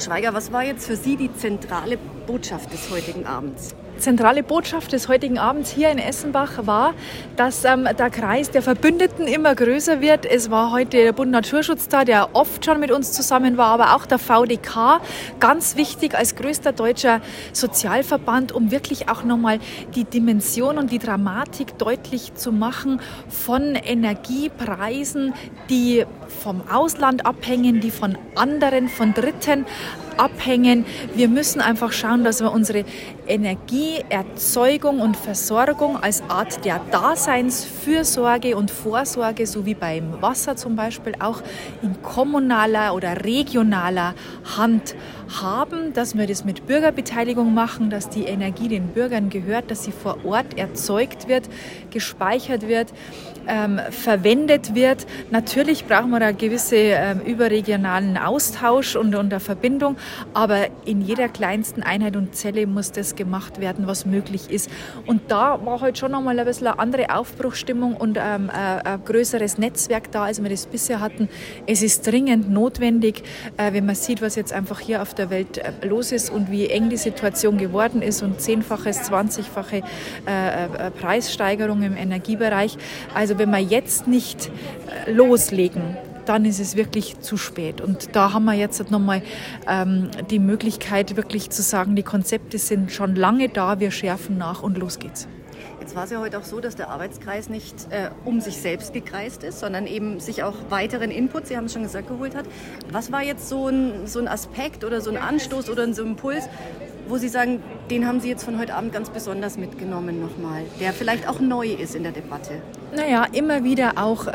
Schweiger, was war jetzt für Sie die zentrale Botschaft des heutigen Abends? Zentrale Botschaft des heutigen Abends hier in Essenbach war, dass der Kreis der Verbündeten immer größer wird. Es war heute der Bund Naturschutz da, der oft schon mit uns zusammen war, aber auch der VDK, ganz wichtig als größter deutscher Sozialverband, um wirklich auch nochmal die Dimension und die Dramatik deutlich zu machen von Energiepreisen, die vom Ausland abhängen, die von anderen, von Dritten abhängen. Wir müssen einfach schauen, dass wir unsere Energieerzeugung und Versorgung als Art der Daseinsfürsorge und Vorsorge, so wie beim Wasser zum Beispiel, auch in kommunaler oder regionaler Hand haben, dass wir das mit Bürgerbeteiligung machen, dass die Energie den Bürgern gehört, dass sie vor Ort erzeugt wird, gespeichert wird, verwendet wird. Natürlich brauchen wir da gewisse überregionalen Austausch und eine Verbindung, aber in jeder kleinsten Einheit und Zelle muss das gemacht werden, was möglich ist. Und da war heute schon nochmal ein bisschen eine andere Aufbruchsstimmung und ein größeres Netzwerk da, als wir das bisher hatten. Es ist dringend notwendig, wenn man sieht, was jetzt einfach hier auf der Welt los ist und wie eng die Situation geworden ist und 10-faches, 20-fache Preissteigerung im Energiebereich. Also wenn wir jetzt nicht loslegen, dann ist es wirklich zu spät. Und da haben wir jetzt nochmal die Möglichkeit, wirklich zu sagen, die Konzepte sind schon lange da, wir schärfen nach und los geht's. Jetzt war es ja heute auch so, dass der Arbeitskreis nicht um sich selbst gekreist ist, sondern eben sich auch weiteren Input, Sie haben es schon gesagt, geholt hat. Was war jetzt so ein Aspekt oder so ein Anstoß oder so ein Impuls, wo Sie sagen, den haben Sie jetzt von heute Abend ganz besonders mitgenommen nochmal, der vielleicht auch neu ist in der Debatte? Naja, immer wieder auch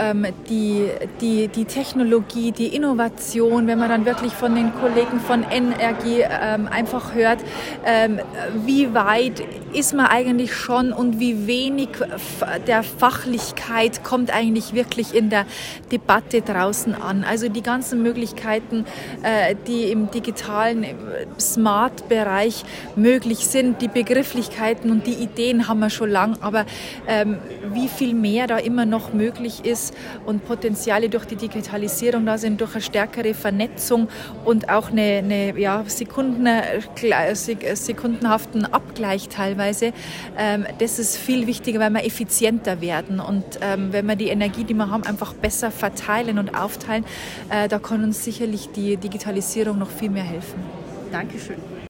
die Technologie, die Innovation, wenn man dann wirklich von den Kollegen von Energie einfach hört, wie weit ist man eigentlich schon und wie wenig der Fachlichkeit kommt eigentlich wirklich in der Debatte draußen an. Also die ganzen Möglichkeiten, die im digitalen Smart-Bereich möglich sind, die Begrifflichkeiten und die Ideen haben wir schon lang, aber wie viel mehr da immer noch möglich ist und Potenziale durch die Digitalisierung da sind, durch eine stärkere Vernetzung und auch eine sekundenhaften Abgleich teilweise. Das ist viel wichtiger, weil wir effizienter werden und wenn wir die Energie, die wir haben, einfach besser verteilen und aufteilen, da kann uns sicherlich die Digitalisierung noch viel mehr helfen. Dankeschön.